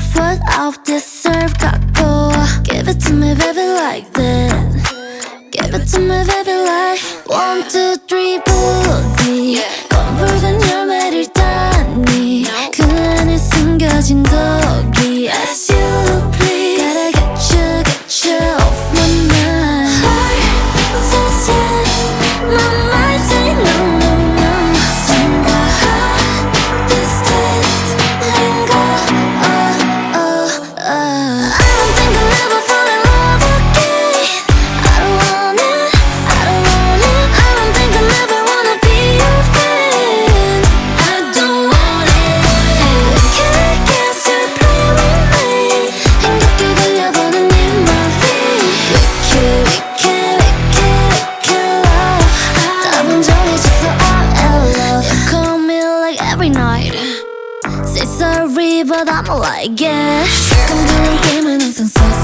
deserve what I deserve. 갖고 give it to me baby like that. Give it to me baby like 1, 2, 3 부디 검붉은 열매를 따니 그 안에 숨겨진 독이 As you please Gotta get you off my mind. Heart says yes, my mind say no, no, no. 생각할 this taste and go I don't think I'll ever fall in love again. I don't want it, I don't want it. I don't think I'll ever wanna be your friend. I don't want it. Can't play with me. 힘겹게 들려보는 네 말이 wicked love. 답은 정해졌어 I'm in love. You call me like every night. Say sorry but I'm like yeah. 감동은 게임은 항상 속